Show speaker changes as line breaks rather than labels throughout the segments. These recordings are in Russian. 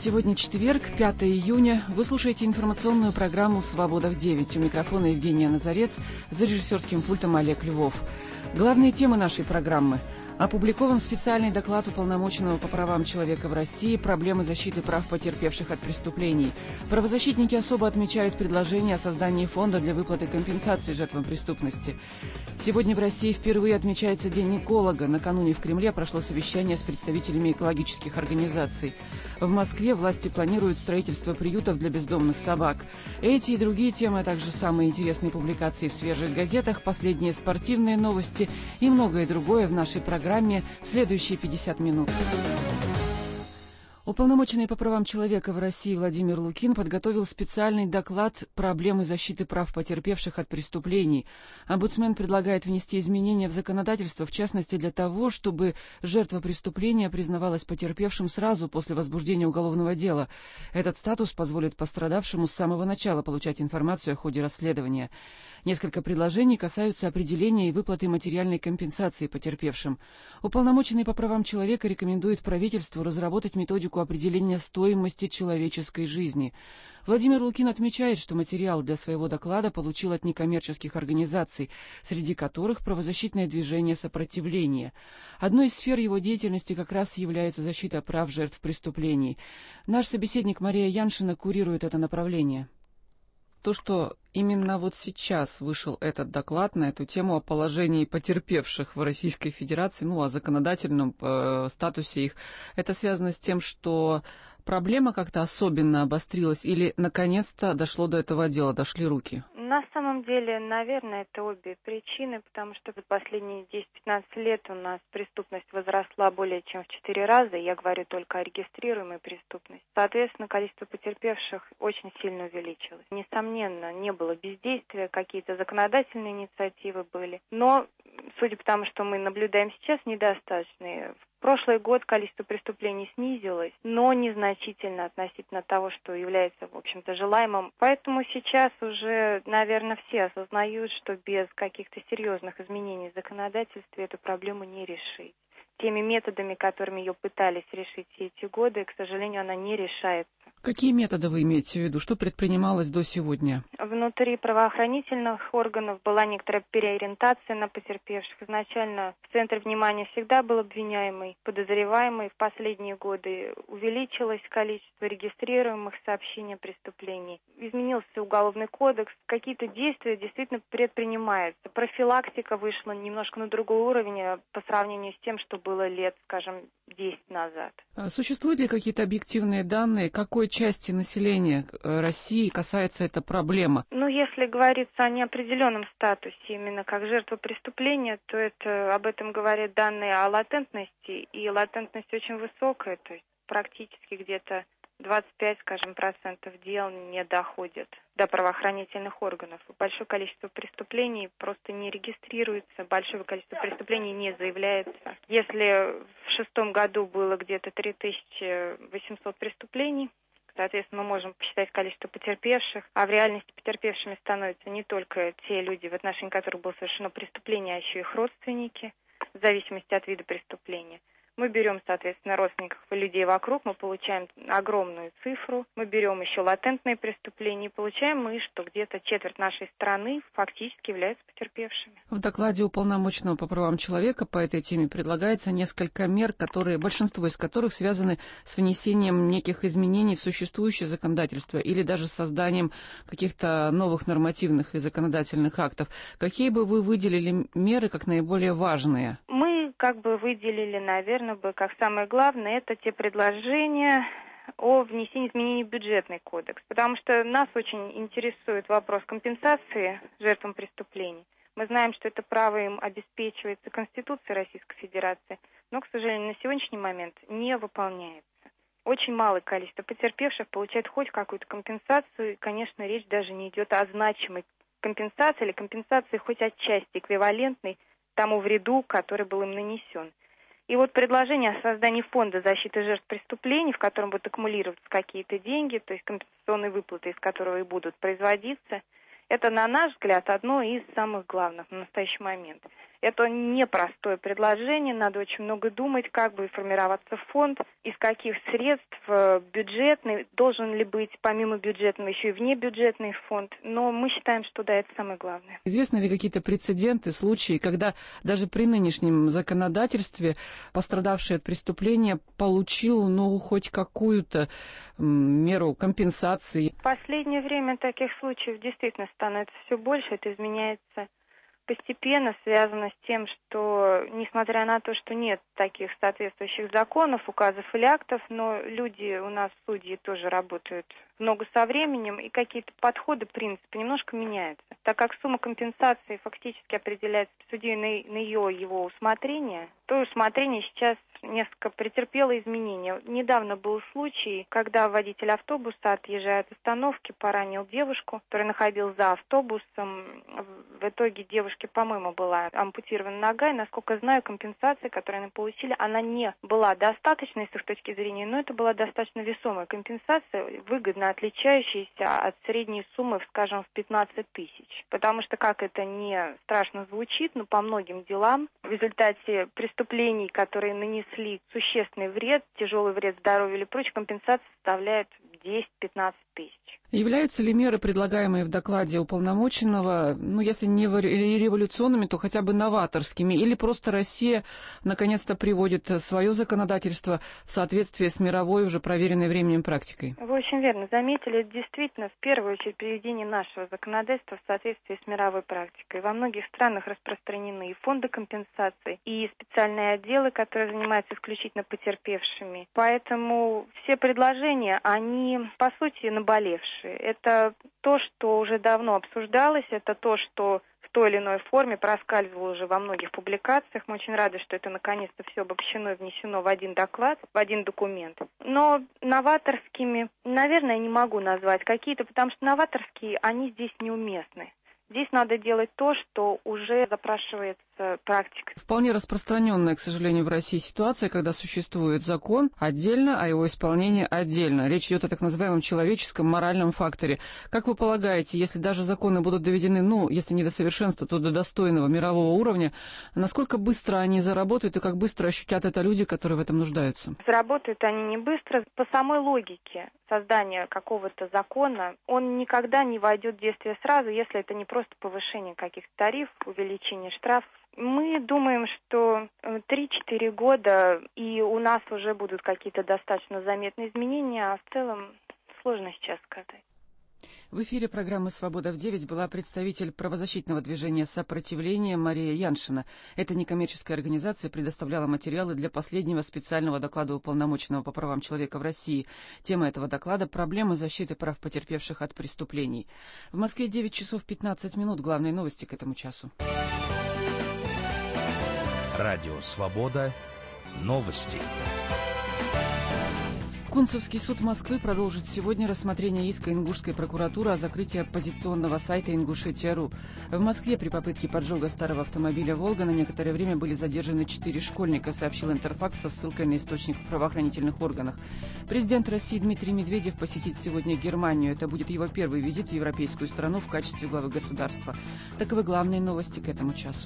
Сегодня четверг, 5 июня. Вы слушаете информационную программу «Свобода в 9». У микрофона Евгения Назарец, за режиссерским пультом Олег Львов. Главные темы нашей программы. Опубликован специальный доклад Уполномоченного по правам человека в России «Проблемы защиты прав потерпевших от преступлений». Правозащитники особо отмечают предложение о создании фонда для выплаты компенсации жертвам преступности. Сегодня в России впервые отмечается День эколога. Накануне в Кремле прошло совещание с представителями экологических организаций. В Москве власти планируют строительство приютов для бездомных собак. Эти и другие темы, а также самые интересные публикации в свежих газетах, последние спортивные новости и многое другое в нашей программе в следующие 50 минут. Уполномоченный по правам человека в России Владимир Лукин подготовил специальный доклад «Проблемы защиты прав потерпевших от преступлений». Омбудсмен предлагает внести изменения в законодательство, в частности для того, чтобы жертва преступления признавалась потерпевшим сразу после возбуждения уголовного дела. Этот статус позволит пострадавшему с самого начала получать информацию о ходе расследования. Несколько предложений касаются определения и выплаты материальной компенсации потерпевшим. Уполномоченный по правам человека рекомендует правительству разработать методику определения стоимости человеческой жизни. Владимир Лукин отмечает, что материал для своего доклада получил от некоммерческих организаций, среди которых правозащитное движение «Сопротивление». Одной из сфер его деятельности как раз является защита прав жертв преступлений. Наш собеседник Мария Яншина курирует это направление. То, что именно вот сейчас вышел этот доклад на эту тему о положении потерпевших в Российской Федерации, о законодательном статусе их, это связано с тем, что проблема как-то особенно обострилась или наконец-то дошло до этого дела, дошли руки?
На самом деле, наверное, это обе причины, потому что за последние 10-15 лет у нас преступность возросла более чем в 4 раза, я говорю только о регистрируемой преступности. Соответственно, количество потерпевших очень сильно увеличилось. Несомненно, не было бездействия, какие-то законодательные инициативы были, но, судя по тому, что мы наблюдаем сейчас, недостаточные. В прошлый год количество преступлений снизилось, но незначительно относительно того, что является, в общем-то, желаемым. Поэтому сейчас уже, наверное, все осознают, что без каких-то серьезных изменений в законодательстве эту проблему не решить. Теми методами, которыми ее пытались решить все эти годы, к сожалению, она не решается.
Какие методы вы имеете в виду? Что предпринималось до сегодня?
Внутри правоохранительных органов была некоторая переориентация на потерпевших. Изначально в центре внимания всегда был обвиняемый, подозреваемый. В последние годы увеличилось количество регистрируемых сообщений о преступлении. Изменился уголовный кодекс. Какие-то действия действительно предпринимаются. Профилактика вышла немножко на другой уровень по сравнению с тем, что было лет, скажем, 10 назад.
Существуют ли какие-то объективные данные, какой части населения России касается эта проблема?
Если говорится о неопределенном статусе, именно как жертва преступления, то это об этом говорят данные о латентности, и латентность очень высокая, то есть практически где-то 25, процентов дел не доходят до правоохранительных органов. Большое количество преступлений просто не регистрируется, большое количество преступлений не заявляется. Если в 2006 году было где-то 3800 преступлений, соответственно, мы можем посчитать количество потерпевших, а в реальности потерпевшими становятся не только те люди, в отношении которых было совершено преступление, а еще их родственники, в зависимости от вида преступления. Мы берем, соответственно, родственников и людей вокруг, мы получаем огромную цифру, мы берем еще латентные преступления, и получаем мы, что где-то четверть нашей страны фактически являются потерпевшими.
В докладе Уполномоченного по правам человека по этой теме предлагается несколько мер, большинство из которых связаны с внесением неких изменений в существующее законодательство или даже созданием каких-то новых нормативных и законодательных актов. Какие бы вы выделили меры как наиболее важные?
Мы выделили, наверное, как самое главное, это те предложения о внесении изменений в бюджетный кодекс, потому что нас очень интересует вопрос компенсации жертвам преступлений. Мы знаем, что это право им обеспечивается Конституцией Российской Федерации, но, к сожалению, на сегодняшний момент не выполняется. Очень малое количество потерпевших получает хоть какую-то компенсацию, и, конечно, речь даже не идет о значимой компенсации или компенсации хоть отчасти эквивалентной тому вреду, который был им нанесен. И предложение о создании фонда защиты жертв преступлений, в котором будут аккумулироваться какие-то деньги, то есть компенсационные выплаты, из которого и будут производиться, это, на наш взгляд, одно из самых главных на настоящий момент. Это непростое предложение, надо очень много думать, как будет формироваться фонд, из каких средств бюджетный, должен ли быть помимо бюджетного еще и внебюджетный фонд, но мы считаем, что да, это самое главное.
Известны ли какие-то прецеденты, случаи, когда даже при нынешнем законодательстве пострадавший от преступления получил, хоть какую-то меру компенсации?
В последнее время таких случаев действительно становится все больше, это изменяется постепенно, связано с тем, что, несмотря на то, что нет таких соответствующих законов, указов или актов, но люди у нас, судьи, тоже работают много со временем, и какие-то подходы, принципы немножко меняются. Так как сумма компенсации фактически определяется судьей на его усмотрение, то усмотрение сейчас несколько претерпело изменения. Недавно был случай, когда водитель автобуса, отъезжая от остановки, поранил девушку, которая находилась за автобусом. В итоге девушке, по-моему, была ампутирована нога, и, насколько знаю, компенсация, которую они получили, она не была достаточной с их точки зрения, но это была достаточно весомая компенсация, выгодно отличающаяся от средней суммы, скажем, в 15 тысяч. Потому что, как это не страшно звучит, но по многим делам в результате преступлений, которые нанесли существенный вред, тяжелый вред здоровью или прочее, компенсация составляет 10-15 тысяч.
Являются ли меры, предлагаемые в докладе уполномоченного, если не революционными, то хотя бы новаторскими, или просто Россия наконец-то приводит свое законодательство в соответствие с мировой, уже проверенной временем практикой?
Вы очень верно заметили, это действительно в первую очередь приведение нашего законодательства в соответствии с мировой практикой. Во многих странах распространены и фонды компенсаций, и специальные отделы, которые занимаются исключительно потерпевшими. Поэтому все предложения, они по сути наболевшие. Это то, что уже давно обсуждалось, это то, что в той или иной форме проскальзывало уже во многих публикациях. Мы очень рады, что это наконец-то все обобщено и внесено в один доклад, в один документ. Но новаторскими, наверное, не могу назвать какие-то, потому что новаторские, они здесь неуместны. Здесь надо делать то, что уже запрашивается практикой.
Вполне распространенная, к сожалению, в России ситуация, когда существует закон отдельно, а его исполнение отдельно. Речь идет о так называемом человеческом моральном факторе. Как вы полагаете, если даже законы будут доведены, если не до совершенства, то до достойного мирового уровня, насколько быстро они заработают и как быстро ощутят это люди, которые в этом нуждаются?
Заработают они не быстро. По самой логике создания какого-то закона, он никогда не войдет в действие сразу, если это не просто повышение каких-то тарифов, увеличение штрафов. Мы думаем, что 3-4 года, и у нас уже будут какие-то достаточно заметные изменения, а в целом сложно сейчас сказать.
В эфире программы «Свобода в 9» была представитель правозащитного движения «Сопротивление» Мария Яншина. Эта некоммерческая организация предоставляла материалы для последнего специального доклада уполномоченного по правам человека в России. Тема этого доклада – проблемы защиты прав потерпевших от преступлений. В Москве 9 часов 15 минут. Главные новости к этому часу.
Радио «Свобода». Новости.
Кунцевский суд Москвы продолжит сегодня рассмотрение иска Ингушской прокуратуры о закрытии оппозиционного сайта Ингушетия.ру. В Москве при попытке поджога старого автомобиля «Волга» на некоторое время были задержаны 4 школьника, сообщил Интерфакс со ссылкой на источник в правоохранительных органах. Президент России Дмитрий Медведев посетит сегодня Германию. Это будет его первый визит в европейскую страну в качестве главы государства. Таковы главные новости к этому часу.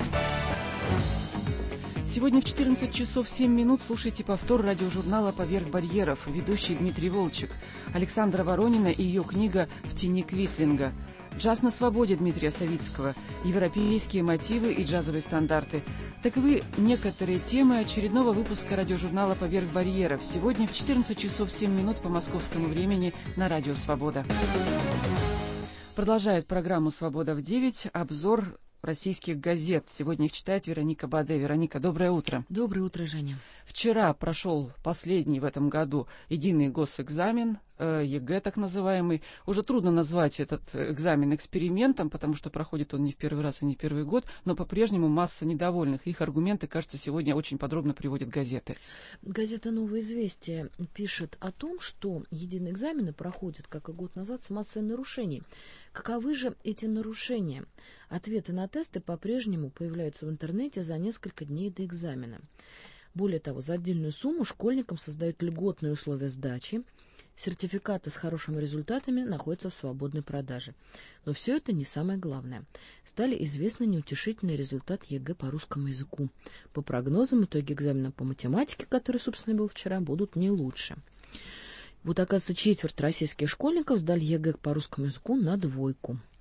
Сегодня в 14 часов 7 минут слушайте повтор радиожурнала «Поверх барьеров». Ведущий Дмитрий Волчек, Александра Воронина и ее книга «В тени Квислинга». Джаз на свободе Дмитрия Савицкого, европейские мотивы и джазовые стандарты. Таковы некоторые темы очередного выпуска радиожурнала «Поверх барьеров». Сегодня в 14 часов 7 минут по московскому времени на радио «Свобода». Продолжает программу «Свобода в 9» обзор российских газет. Сегодня их читает Вероника Баде. Вероника, доброе утро.
Доброе утро, Женя.
Вчера прошел последний в этом году единый госэкзамен, ЕГЭ так называемый. Уже трудно назвать этот экзамен экспериментом, потому что проходит он не в первый раз и не в первый год, но по-прежнему масса недовольных. Их аргументы, кажется, сегодня очень подробно приводят газеты.
Газета «Новое известие» пишет о том, что единые экзамены проходят, как и год назад, с массой нарушений. Каковы же эти нарушения? Ответы на тесты по-прежнему появляются в интернете за несколько дней до экзамена. Более того, за отдельную сумму школьникам создают льготные условия сдачи. Сертификаты с хорошими результатами находятся в свободной продаже. Но все это не самое главное. Стали известны неутешительные результаты ЕГЭ по русскому языку. По прогнозам, итоги экзамена по математике, который, собственно, был вчера, будут не лучше. Вот, оказывается, четверть российских школьников сдали ЕГЭ по русскому языку на 2.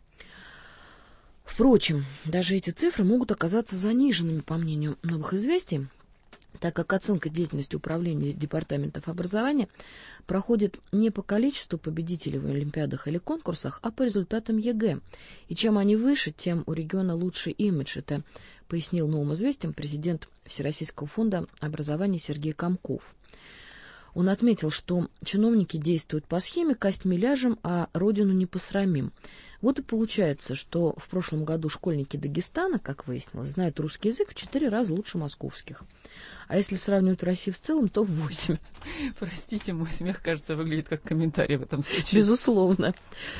Впрочем, даже эти цифры могут оказаться заниженными, по мнению «Новых известий», так как оценка деятельности управления департаментов образования проходит не по количеству победителей в олимпиадах или конкурсах, а по результатам ЕГЭ. И чем они выше, тем у региона лучший имидж. Это пояснил «Новым известиям» президент Всероссийского фонда образования Сергей Комков. Он отметил, что чиновники действуют по схеме «костьми ляжем, а родину не посрамим». Вот и получается, что в прошлом году школьники Дагестана, как выяснилось, знают русский язык в 4 раза лучше московских. А если сравнивать Россию в целом, то в 8.
Простите, мой смех, кажется, выглядит как комментарий в этом случае.
Безусловно.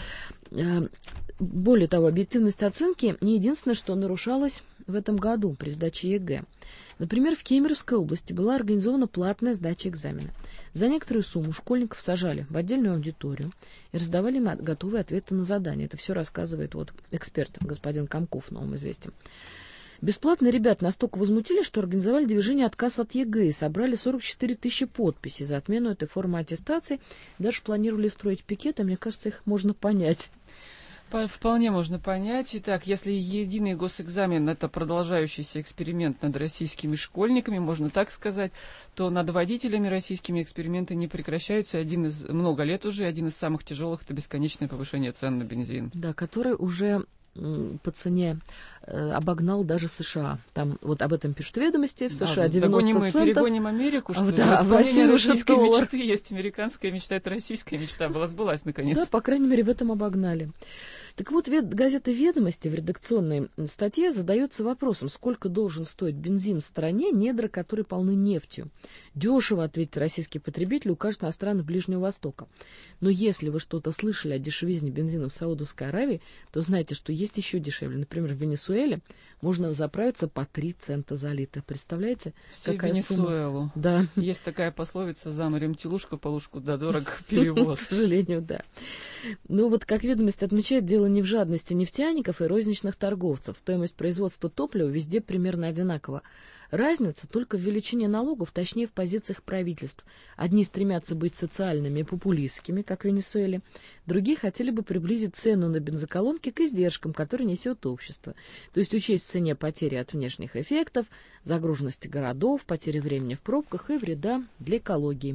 Более того, объективность оценки не единственное, что нарушалось в этом году при сдаче ЕГЭ. Например, в Кемеровской области была организована платная сдача экзамена. За некоторую сумму школьников сажали в отдельную аудиторию и раздавали им готовые ответы на задания. Это все рассказывает эксперт, господин Комков, «Новым известиям». Бесплатно ребят настолько возмутили, что организовали движение «Отказ от ЕГЭ» и собрали 44 тысячи подписей за отмену этой формы аттестации. Даже планировали строить пикеты, мне кажется, их можно понять.
Вполне можно понять. Итак, если единый госэкзамен – это продолжающийся эксперимент над российскими школьниками, можно так сказать, то над водителями российскими эксперименты не прекращаются. Много лет уже один из самых тяжелых – это бесконечное повышение цен на бензин.
Да, который уже по цене обогнал даже США. Там об этом пишут «Ведомости». В США 90 центов.
Перегоним Америку, что
в России
российской мечты есть американская мечта, это российская мечта. Сбылась наконец.
Да, по крайней мере, в этом обогнали. Так вот, газета «Ведомости» в редакционной статье задается вопросом, сколько должен стоить бензин в стране, недра которой полны нефтью. Дешево, ответит российский потребитель, укажет на страны Ближнего Востока. Но если вы что-то слышали о дешевизне бензина в Саудовской Аравии, то знаете, что есть еще дешевле. Например, в Венесуэле можно заправиться по 3 цента за литр. Представляете, какая
Венесуэлу.
Сумма? Да.
Есть такая пословица: «За морем телушка, полушку да дорог перевоз».
К сожалению, да. Как «Ведомость» отмечает, дело не в жадности нефтяников и розничных торговцев. Стоимость производства топлива везде примерно одинакова. Разница только в величине налогов, точнее в позициях правительств. Одни стремятся быть социальными и популистскими, как в Венесуэле. Другие хотели бы приблизить цену на бензоколонки к издержкам, которые несет общество. То есть учесть в цене потери от внешних эффектов, загруженности городов, потери времени в пробках и вреда для экологии.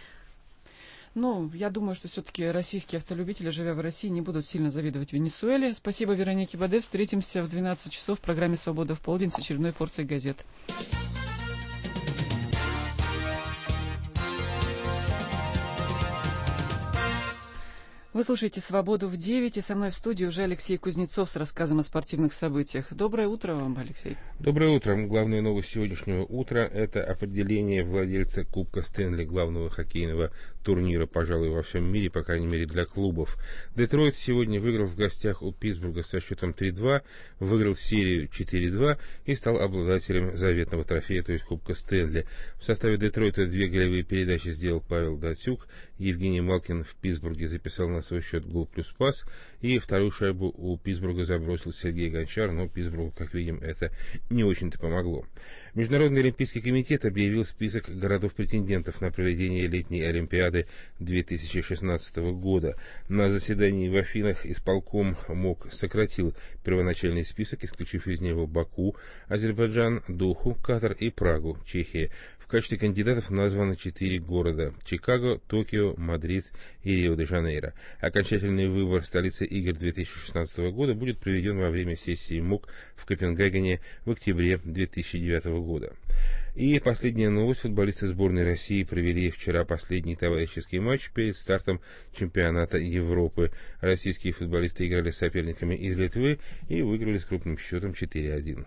Я думаю, что все-таки российские автолюбители, живя в России, не будут сильно завидовать Венесуэле. Спасибо Веронике Баде. Встретимся в 12 часов в программе «Свобода в полдень» с очередной порцией газет. Вы слушаете «Свободу в 9», и со мной в студии уже Алексей Кузнецов с рассказом о спортивных событиях. Доброе утро вам, Алексей.
Доброе утро. Главная новость сегодняшнего утра – это определение владельца Кубка Стэнли, главного хоккейного турнира, пожалуй, во всем мире, по крайней мере, для клубов. Детройт сегодня выиграл в гостях у Питтсбурга со счетом 3-2, выиграл серию 4-2 и стал обладателем заветного трофея, то есть Кубка Стэнли. В составе Детройта 2 голевые передачи сделал Павел Датюк, Евгений Малкин в Питтсбурге записал на свой счет гол плюс пас, и вторую шайбу у Питтсбурга забросил Сергей Гончар, но Питтсбургу, как видим, это не очень-то помогло. Международный олимпийский комитет объявил список городов-претендентов на проведение летней Олимпиады 2016 года. На заседании в Афинах исполком МОК сократил первоначальный список, исключив из него Баку, Азербайджан, Доху, Катар и Прагу, Чехия. В качестве кандидатов названы 4 города – Чикаго, Токио, Мадрид и Рио-де-Жанейро. Окончательный выбор столицы игр 2016 года будет проведен во время сессии МОК в Копенгагене в октябре 2009 года. И последняя новость. Футболисты сборной России провели вчера последний товарищеский матч перед стартом чемпионата Европы. Российские футболисты играли с соперниками из Литвы и выиграли с крупным счетом 4-1.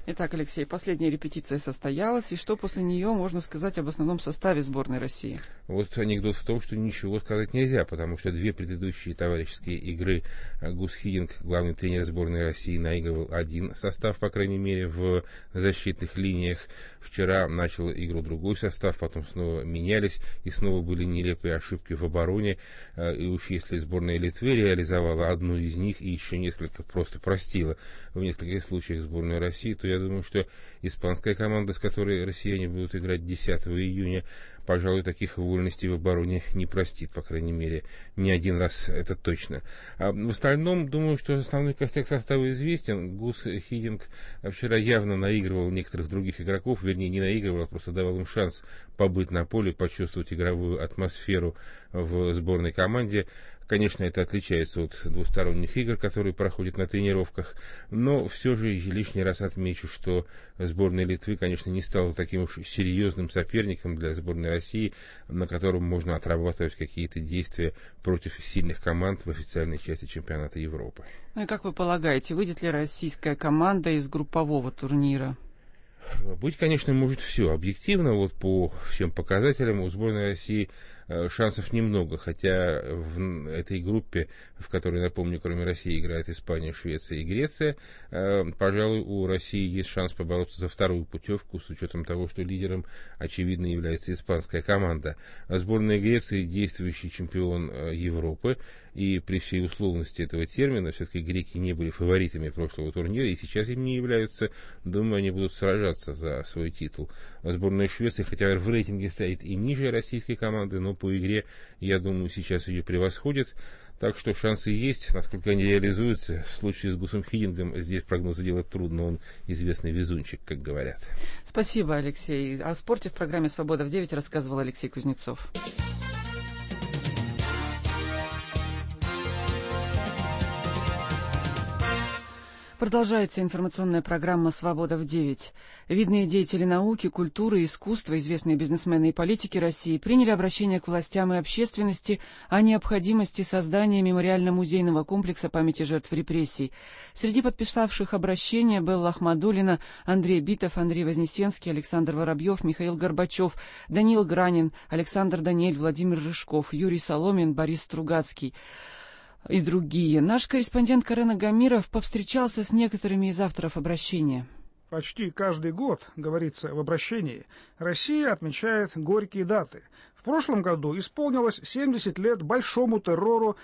Итак, Алексей, последняя репетиция состоялась, и что после нее можно сказать об основном составе сборной России?
Вот анекдот в том, что ничего сказать нельзя, потому что две предыдущие товарищеские игры Гус Хидинг, главный тренер сборной России, наигрывал один состав, по крайней мере, в защитных линиях. Вчера начал игру другой состав, потом снова менялись, и снова были нелепые ошибки в обороне. И уж если сборная Литвы реализовала одну из них и еще несколько просто простила в нескольких случаях сборную России, то я думаю, что испанская команда, с которой россияне будут играть 10 июня, пожалуй, таких вольностей в обороне не простит, по крайней мере, не один раз, это точно. А в остальном, думаю, что основной костяк состава известен. Гус Хидинг вчера явно наигрывал некоторых других игроков, вернее, не наигрывал, а просто давал им шанс побыть на поле, почувствовать игровую атмосферу в сборной команде. Конечно, это отличается от двусторонних игр, которые проходят на тренировках, но все же лишний раз отмечу, что сборная Литвы, конечно, не стала таким уж серьезным соперником для сборной России, на котором можно отрабатывать какие-то действия против сильных команд в официальной части чемпионата Европы.
Ну и как вы полагаете, выйдет ли российская команда из группового турнира?
Быть, конечно, может все. Объективно, вот по всем показателям у сборной России шансов немного, хотя в этой группе, в которой, напомню, кроме России играет Испания, Швеция и Греция, пожалуй, у России есть шанс побороться за вторую путевку, с учетом того, что лидером, очевидно, является испанская команда. Сборная Греции — действующий чемпион Европы, и при всей условности этого термина, все-таки греки не были фаворитами прошлого турнира, и сейчас им не являются. Думаю, они будут сражаться за свой титул. Сборная Швеции, хотя в рейтинге стоит и ниже российской команды, но по игре, я думаю, сейчас ее превосходит. Так что шансы есть. Насколько они реализуются, в случае с Гусом Хидингом здесь прогнозы делать трудно. Он известный везунчик, как говорят.
Спасибо, Алексей. О спорте в программе «Свобода в 9» рассказывал Алексей Кузнецов. Продолжается информационная программа «Свобода в 9». Видные деятели науки, культуры, искусства, известные бизнесмены и политики России приняли обращение к властям и общественности о необходимости создания мемориально-музейного комплекса памяти жертв репрессий. Среди подписавших обращение Белла Ахмадуллина, Андрей Битов, Андрей Вознесенский, Александр Воробьев, Михаил Горбачев, Даниил Гранин, Александр Даниэль, Владимир Рыжков, Юрий Соломин, Борис Стругацкий и другие. Наш корреспондент Карен Гамиров повстречался с некоторыми из авторов обращения.
Почти каждый год, говорится в обращении, Россия отмечает горькие даты. В прошлом году исполнилось 70 лет большому террору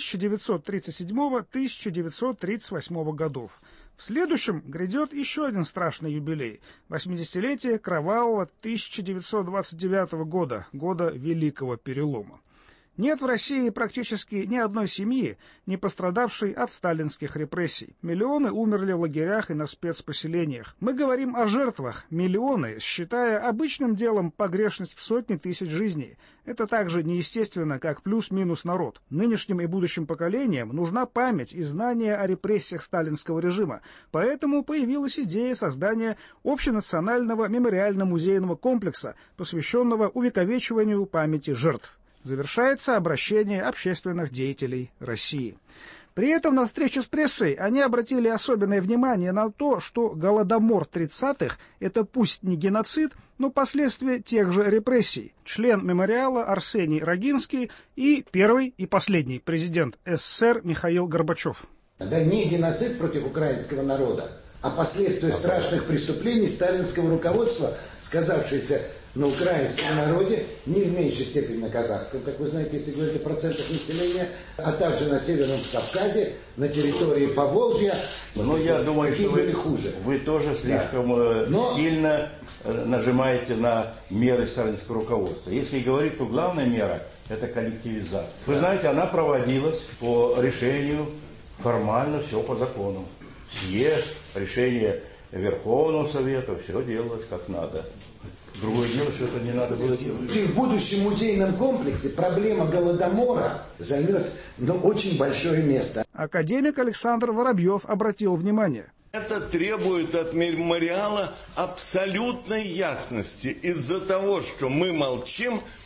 1937-1938 годов. В следующем грядет еще один страшный юбилей – 80-летие кровавого 1929 года, года Великого Перелома. Нет в России практически ни одной семьи, не пострадавшей от сталинских репрессий. Миллионы умерли в лагерях и на спецпоселениях. Мы говорим о жертвах, миллионы, считая обычным делом погрешность в сотни тысяч жизней. Это так же неестественно, как плюс-минус народ. Нынешним и будущим поколениям нужна память и знание о репрессиях сталинского режима. Поэтому появилась идея создания общенационального мемориально-музейного комплекса, посвященного увековечиванию памяти жертв. Завершается обращение общественных деятелей России. При этом на встрече с прессой они обратили особенное внимание на то, что Голодомор 30-х – это пусть не геноцид, но последствия тех же репрессий. Член мемориала Арсений Рогинский и первый и последний президент СССР Михаил Горбачев.
Да не геноцид против украинского народа, а последствия страшных преступлений сталинского руководства, сказавшиеся на украинском народе, не в меньшей степени на казахском, как вы знаете, если говорить о процентах населения, а также на Северном Кавказе, на территории Поволжья.
Но я думаю, что вы тоже слишком сильно нажимаете на меры сталинского руководства. Если говорить, то главная мера – это коллективизация. Вы знаете, она проводилась по решению, формально все по закону. Съезд, решение Верховного Совета, все делалось как надо. Другое дело, что это не надо было делать.
В будущем музейном комплексе проблема Голодомора займет очень большое место.
Академик Александр Воробьев обратил внимание.
Это требует от мемориала абсолютной ясности. Из-за того, что мы молчим,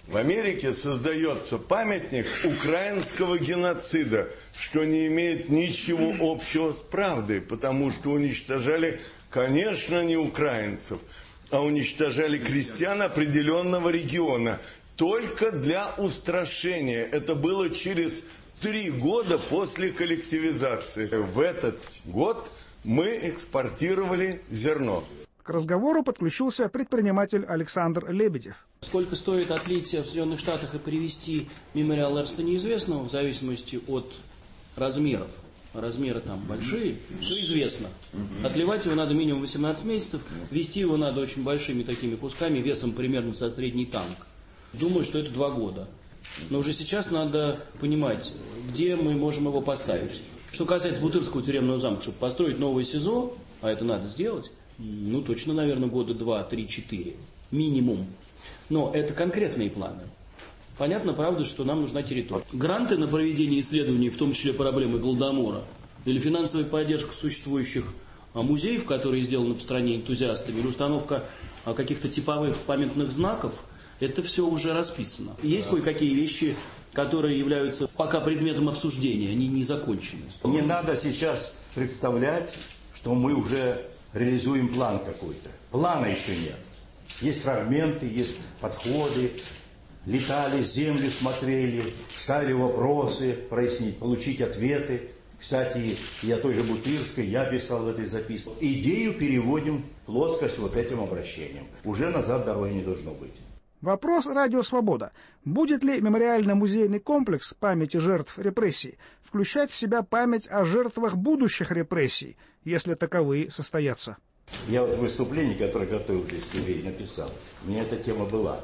В Америке создается памятник украинского геноцида, что не имеет ничего общего с правдой, потому что уничтожали, конечно, не украинцев, а уничтожали крестьян определенного региона только для устрашения. Это было через 3 года после коллективизации. В этот год мы экспортировали зерно.
К разговору подключился предприниматель Александр Лебедев.
Сколько стоит отлить в Соединенных Штатах и привезти мемориал Эрнста неизвестного, в зависимости от размеров. Размеры там большие, все известно. Отливать его надо минимум 18 месяцев, везти его надо очень большими такими кусками, весом примерно со средний танк. Думаю, что это 2 года. Но уже сейчас надо понимать, где мы можем его поставить. Что касается Бутырского тюремного замка, чтобы построить новое СИЗО, а это надо сделать, ну точно, наверное, года 2, 3, 4, минимум. Но это конкретные планы. Понятно, правда, что нам нужна территория. Гранты на проведение исследований, в том числе проблемы Голодомора, или финансовая поддержка существующих музеев, которые сделаны по стране энтузиастами, или установка каких-то типовых памятных знаков, это все уже расписано. Есть кое-какие вещи, которые являются пока предметом обсуждения, они не закончены.
Не надо сейчас представлять, что мы уже реализуем план какой-то. Плана еще нет. Есть фрагменты, есть подходы. Летали, землю смотрели, ставили вопросы, прояснить, получить ответы. Кстати, я той же Бутырской, я писал в этой записке. Идею переводим в плоскость вот этим обращением. Уже назад дороги не должно быть.
Вопрос «Радио Свобода». Будет ли мемориально-музейный комплекс памяти жертв репрессий включать в себя память о жертвах будущих репрессий, если таковые состоятся?
Я вот в выступлении, которое готовил для себя, написал. У меня эта тема была.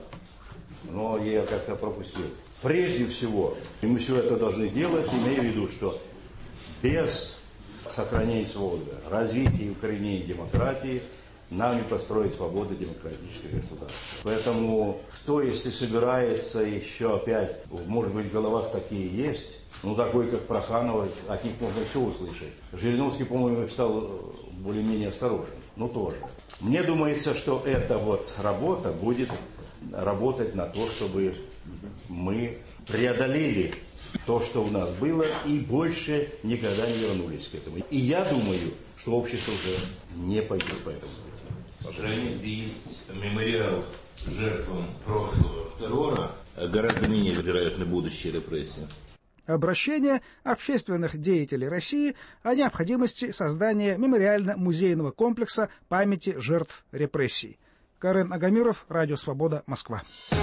Но я как-то пропустил. Прежде всего, мы все это должны делать, имея в виду, что без сохранения свободы, развития и укоренения демократии нам не построить свободу демократического государства. Поэтому кто, если собирается еще опять, может быть, в головах такие есть, ну, такой, как Проханова, от них можно еще услышать. Жириновский, по-моему, стал более-менее осторожен, но тоже. Мне думается, что эта вот работа будет работать на то, чтобы мы преодолели то, что у нас было, и больше никогда не вернулись к этому. И я думаю, что общество уже не пойдет по этому пути.
В стране, где есть мемориал жертвам прошлого террора, гораздо менее вероятны будущие репрессии.
Обращение общественных деятелей России о необходимости создания мемориально-музейного комплекса памяти жертв репрессий. Карен Агамиров, Радио Свобода, Москва.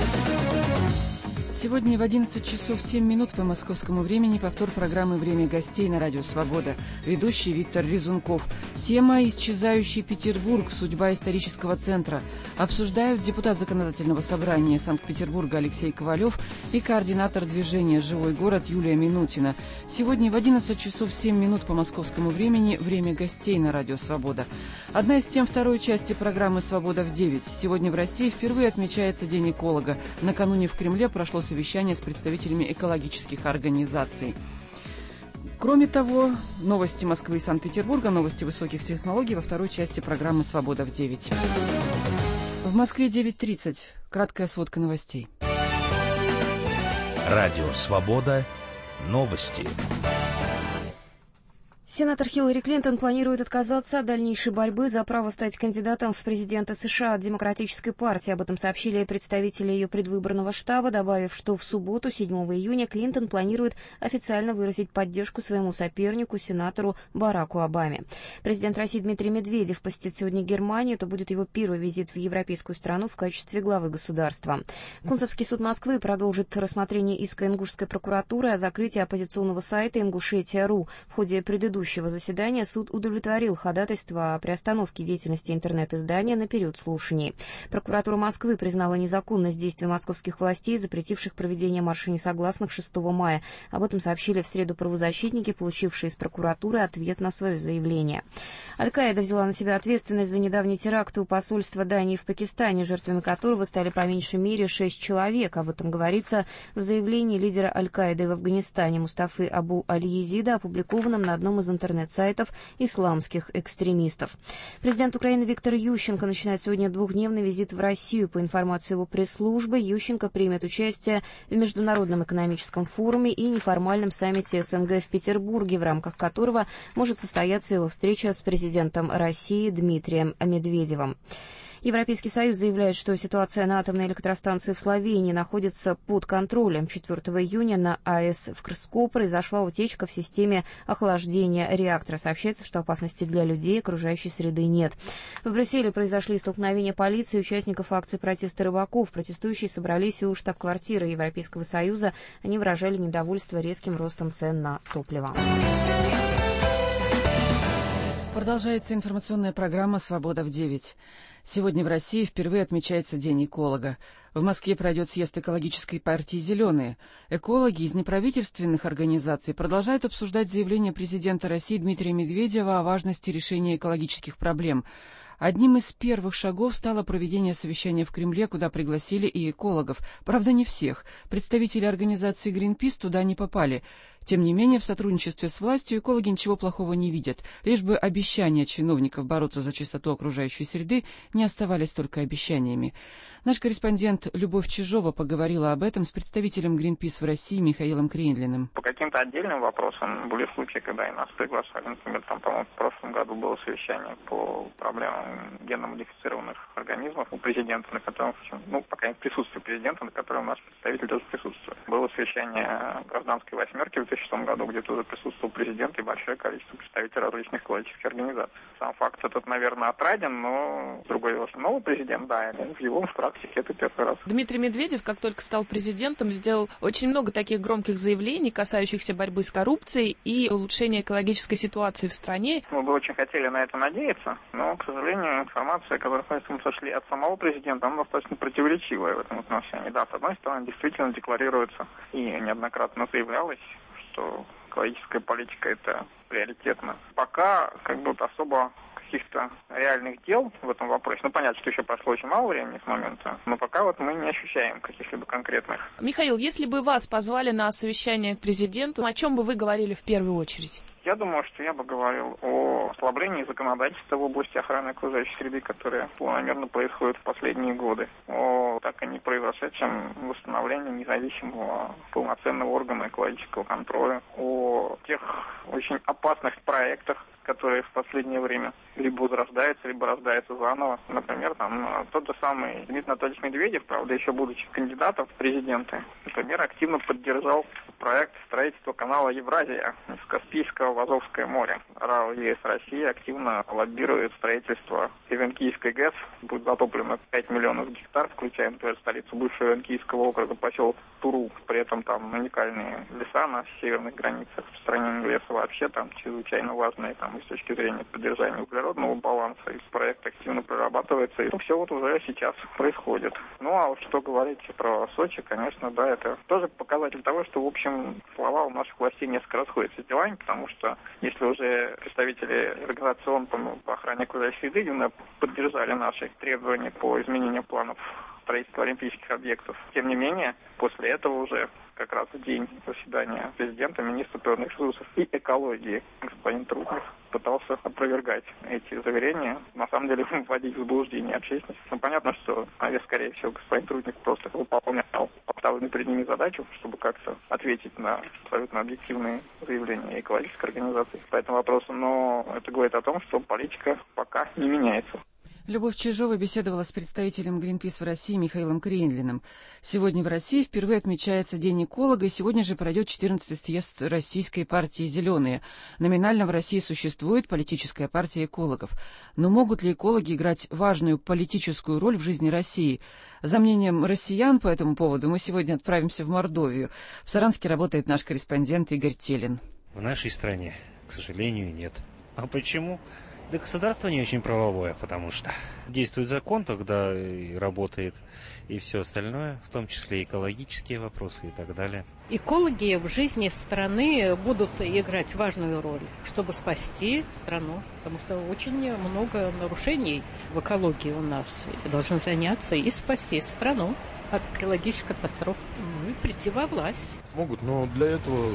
Сегодня в 11 часов 7 минут по московскому времени повтор программы «Время гостей» на Радио Свобода. Ведущий Виктор Резунков. Тема «Исчезающий Петербург. Судьба исторического центра». Обсуждают депутат Законодательного собрания Санкт-Петербурга Алексей Ковалев и координатор движения «Живой город» Юлия Минутина. Сегодня в 11 часов 7 минут по московскому времени «Время гостей» на Радио Свобода. Одна из тем второй части программы «Свобода в 9». Сегодня в России впервые отмечается День эколога. Накануне в Кремле прошло совещание с представителями экологических организаций. Кроме того, новости Москвы и Санкт-Петербурга, новости высоких технологий во второй части программы «Свобода в 9». В Москве 9:30. Краткая сводка новостей.
Радио «Свобода». Новости.
Сенатор Хиллари Клинтон планирует отказаться от дальнейшей борьбы за право стать кандидатом в президенты США от Демократической партии. Об этом сообщили представители ее предвыборного штаба, добавив, что в субботу, 7 июня, Клинтон планирует официально выразить поддержку своему сопернику, сенатору Бараку Обаме. Президент России Дмитрий Медведев посетит сегодня Германию. Это будет его первый визит в европейскую страну в качестве главы государства. Консульский суд Москвы продолжит рассмотрение иска Ингушской прокуратуры о закрытии оппозиционного сайта Ингушетия.ру. В ходе предыдущего заседания суд удовлетворил ходатайство о приостановке деятельности интернет-издания на период слушаний. Прокуратура Москвы признала незаконность действий московских властей, запретивших проведение марша несогласных 6 мая. Об этом сообщили в среду правозащитники, получившие из прокуратуры ответ на свое заявление. Аль-Каида взяла на себя ответственность за недавний теракт у посольства Дании в Пакистане, жертвами которого стали по меньшей мере 6 человек. Об этом говорится в заявлении лидера Аль-Каиды в Афганистане Мустафы Абу Аль-Езида, опубликованном на одном из интернет-сайтов исламских экстремистов. Президент Украины Виктор Ющенко начинает сегодня двухдневный визит в Россию. По информации его пресс-службы, Ющенко примет участие в Международном экономическом форуме и неформальном саммите СНГ в Петербурге, в рамках которого может состояться его встреча с президентом России Дмитрием Медведевым. Европейский Союз заявляет, что ситуация на атомной электростанции в Словении находится под контролем. 4 июня на АЭС в Крско произошла утечка в системе охлаждения реактора. Сообщается, что опасности для людей и окружающей среды нет. В Брюсселе произошли столкновения полиции и участников акции протеста рыбаков. Протестующие собрались у штаб-квартиры Европейского Союза. Они выражали недовольство резким ростом цен на топливо.
Продолжается информационная программа «Свобода в 9». Сегодня в России впервые отмечается День эколога. В Москве пройдет съезд экологической партии «Зеленые». Экологи из неправительственных организаций продолжают обсуждать заявление президента России Дмитрия Медведева о важности решения экологических проблем. Одним из первых шагов стало проведение совещания в Кремле, куда пригласили и экологов. Правда, не всех. Представители организации Greenpeace туда не попали. Тем не менее, в сотрудничестве с властью экологи ничего плохого не видят. Лишь бы обещания чиновников бороться за чистоту окружающей среды не оставались только обещаниями. Наш корреспондент Любовь Чижова поговорила об этом с представителем Greenpeace в России Михаилом Крендлиным.
По каким-то отдельным вопросам были случаи, когда и нас приглашали. Например, там, по-моему, в прошлом году было совещание по проблемам генно-модифицированных организмов у президента, на котором, пока нет присутствия президента, на котором наш представитель тоже присутствует. Было совещание гражданской восьмерки в 2006 году, где тоже присутствовал президент и большое количество представителей различных экологических организаций. Сам факт этот, наверное, отраден, но с другой стороны, новый президент, да, в его практике это первый раз.
Дмитрий Медведев, как только стал президентом, сделал очень много таких громких заявлений, касающихся борьбы с коррупцией и улучшения экологической ситуации в стране.
Мы бы очень хотели на это надеяться, но, к сожалению, информация, которую мы сошли от самого президента, она достаточно противоречивая в этом отношении. Да, с одной стороны, действительно декларируется и неоднократно заявлялось, что экологическая политика это приоритетно. Пока особо каких-то реальных дел в этом вопросе. Понятно, что еще прошло очень мало времени с момента, но пока мы не ощущаем каких-либо конкретных.
Михаил, если бы вас позвали на совещание к президенту, о чем бы вы говорили в первую очередь?
Я думаю, что я бы говорил о ослаблении законодательства в области охраны окружающей среды, которое планомерно происходит в последние годы, о так и не произошедшем восстановлении независимого полноценного органа экологического контроля, о тех очень опасных проектах, которые в последнее время либо возрождаются, либо рождаются заново. Например, тот же самый Дмитрий Анатольевич Медведев, правда, еще будучи кандидатом в президенты, например, активно поддержал проект строительства канала Евразия из Каспийского в Азовское море. РАО ЕС Россия активно лоббирует строительство Ивенкийской ГЭС. Будет затоплено 5 миллионов гектар, включая, например, столицу бывшего Ивенкийского округа, поселок Туру. При этом там уникальные леса на северных границах. Сохранение леса вообще там чрезвычайно важное и с точки зрения поддержания углеродного баланса. И проект активно прорабатывается. И все уже сейчас происходит. А что говорить про Сочи, конечно, да, это тоже показатель того, что, в общем, слова у наших властей несколько расходятся с делами, потому что если уже представители организации ООН по охране окружающей среды поддержали наши требования по изменению планов строительства олимпийских объектов, тем не менее, после этого уже как раз в день заседания президента министр природных ресурсов и экологии господин Трутнев пытался опровергать эти заверения, на самом деле вводить в заблуждение общественность. Понятно, что, скорее всего, господин Трутнев просто выполнял поставленную перед ними задачу, чтобы как-то ответить на абсолютно объективные заявления экологической организации по этому вопросу, но это говорит о том, что политика пока не меняется.
Любовь Чижова беседовала с представителем Greenpeace в России Михаилом Крендлиным. Сегодня в России впервые отмечается День эколога, и сегодня же пройдет 14-й съезд Российской партии «Зеленые». Номинально в России существует политическая партия экологов. Но могут ли экологи играть важную политическую роль в жизни России? За мнением россиян по этому поводу мы сегодня отправимся в Мордовию. В Саранске работает наш корреспондент Игорь Телин.
В нашей стране, к сожалению, нет. А почему? Да государство не очень правовое, потому что действует закон, тогда и работает и все остальное, в том числе экологические вопросы и так далее.
Экологи в жизни страны будут играть важную роль, чтобы спасти страну, потому что очень много нарушений в экологии у нас. И должны заняться и спасти страну от экологических катастроф, и прийти во власть.
Могут, но для этого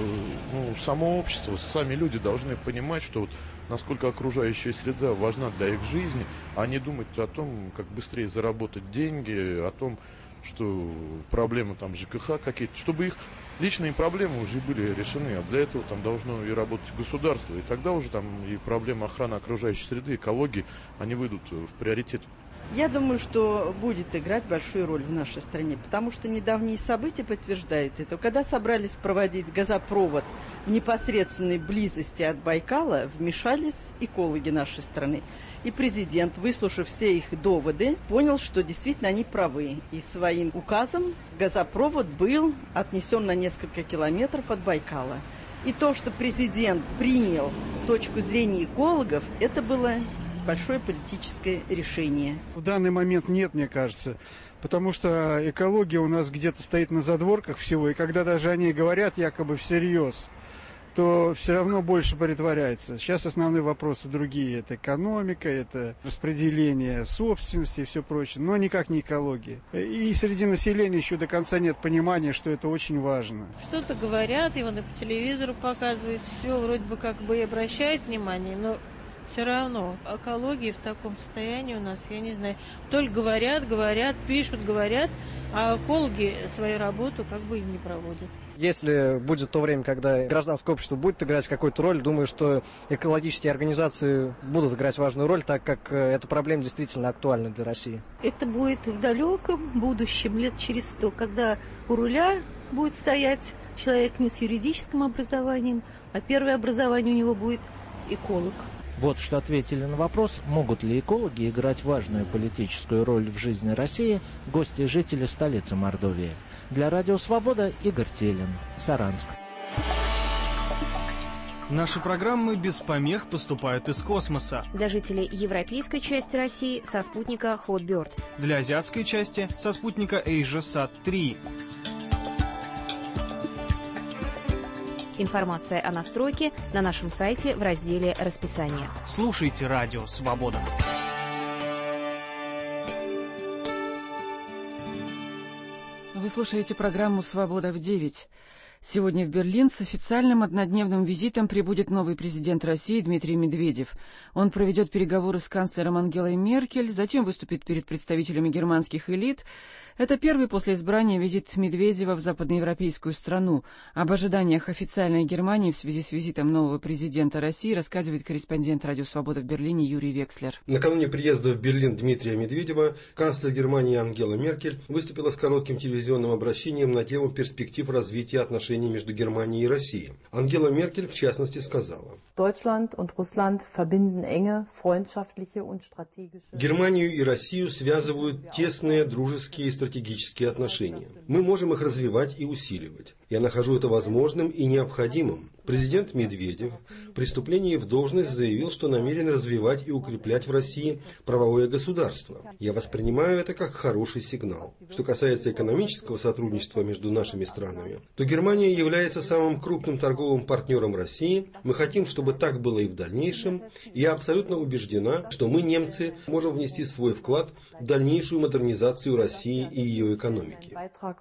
само общество, сами люди должны понимать, что насколько окружающая среда важна для их жизни, а не думать о том, как быстрее заработать деньги, о том, что проблемы там ЖКХ какие-то, чтобы их личные проблемы уже были решены, а для этого там должно и работать государство, и тогда уже там и проблемы охраны окружающей среды, экологии, они выйдут в приоритет.
Я думаю, что будет играть большую роль в нашей стране, потому что недавние события подтверждают это. Когда собрались проводить газопровод в непосредственной близости от Байкала, вмешались экологи нашей страны. И президент, выслушав все их доводы, понял, что действительно они правы. И своим указом газопровод был отнесен на несколько километров от Байкала. И то, что президент принял точку зрения экологов, это было большое политическое решение.
В данный момент нет, мне кажется, потому что экология у нас где-то стоит на задворках всего, и когда даже они говорят якобы всерьез, то все равно больше притворяется. Сейчас основные вопросы другие. Это экономика, это распределение собственности и все прочее, но никак не экология. И среди населения еще до конца нет понимания, что это очень важно.
Что-то говорят, его по телевизору показывают, все вроде бы как бы и обращают внимание, но все равно экология в таком состоянии у нас, я не знаю. Только говорят, пишут, говорят, а экологи свою работу как бы и не проводят.
Если будет то время, когда гражданское общество будет играть какую-то роль, думаю, что экологические организации будут играть важную роль, так как эта проблема действительно актуальна для России.
Это будет в далеком будущем, лет через 100, когда у руля будет стоять человек не с юридическим образованием, а первое образование у него будет эколог.
Вот что ответили на вопрос, могут ли экологи играть важную политическую роль в жизни России, гости и жители столицы Мордовии. Для Радио Свобода Игорь Телин, Саранск.
Наши программы без помех поступают из космоса.
Для жителей европейской части России со спутника Hotbird.
Для азиатской части со спутника AsiaSat-3.
Информация о настройке на нашем сайте в разделе «Расписание».
Слушайте Радио Свобода.
Вы слушаете программу «Свобода в 9». Сегодня в Берлин с официальным однодневным визитом прибудет новый президент России Дмитрий Медведев. Он проведет переговоры с канцлером Ангелой Меркель, затем выступит перед представителями германских элит. Это первый после избрания визит Медведева в западноевропейскую страну. Об ожиданиях официальной Германии в связи с визитом нового президента России рассказывает корреспондент Радио Свобода в Берлине Юрий Векслер.
Накануне приезда в Берлин Дмитрия Медведева канцлер Германии Ангела Меркель выступила с коротким телевизионным обращением на тему перспектив развития отношений между Германией и Россией. Ангела Меркель, в частности, сказала: Германию и Россию связывают тесные дружеские и стратегические отношения. Мы можем их развивать и усиливать. Я нахожу это возможным и необходимым. Президент Медведев при вступлении в должность заявил, что намерен развивать и укреплять в России правовое государство. Я воспринимаю это как хороший сигнал. Что касается экономического сотрудничества между нашими странами, то Германия является самым крупным торговым партнером России. Мы хотим, чтобы так было и в дальнейшем. И я абсолютно убеждена, что мы, немцы, можем внести свой вклад в дальнейшую модернизацию России и ее экономики.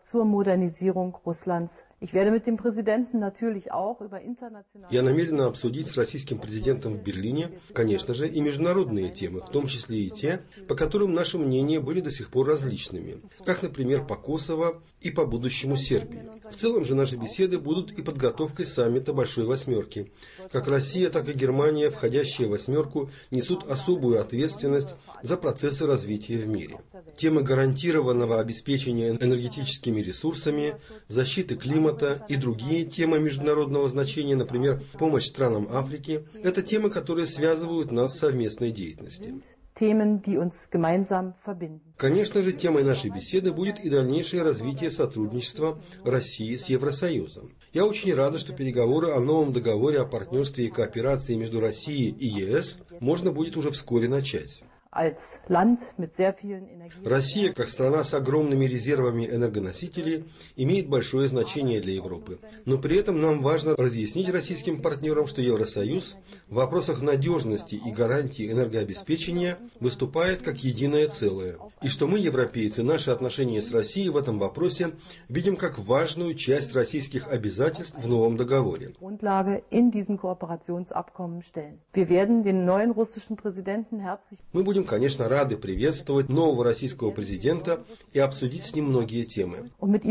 Я намерена обсудить с российским президентом в Берлине, конечно же, и международные темы, в том числе и те, по которым наши мнения были до сих пор различными, как, например, по Косово и по будущему Сербии. В целом же наши беседы будут и подготовкой саммита Большой Восьмерки. Как Россия, так и Германия, входящие в Восьмерку, несут особую ответственность за процессы развития в мире. Темы гарантированного обеспечения энергетическими ресурсами, защиты климата и другие темы международного значения, например, помощь странам Африки, это темы, которые связывают нас в совместной деятельности. Конечно же, темой нашей беседы будет и дальнейшее развитие сотрудничества России с Евросоюзом. Я очень рада, что переговоры о новом договоре о партнерстве и кооперации между Россией и ЕС можно будет уже вскоре начать. Россия, как страна с огромными резервами энергоносителей, имеет большое значение для Европы. Но при этом нам важно разъяснить российским партнерам, что Евросоюз в вопросах надежности и гарантии энергообеспечения выступает как единое целое. И что мы, европейцы, наши отношения с Россией в этом вопросе видим как важную часть российских обязательств в новом договоре. Мы будем, конечно, рады приветствовать нового российского президента и обсудить с ним многие темы.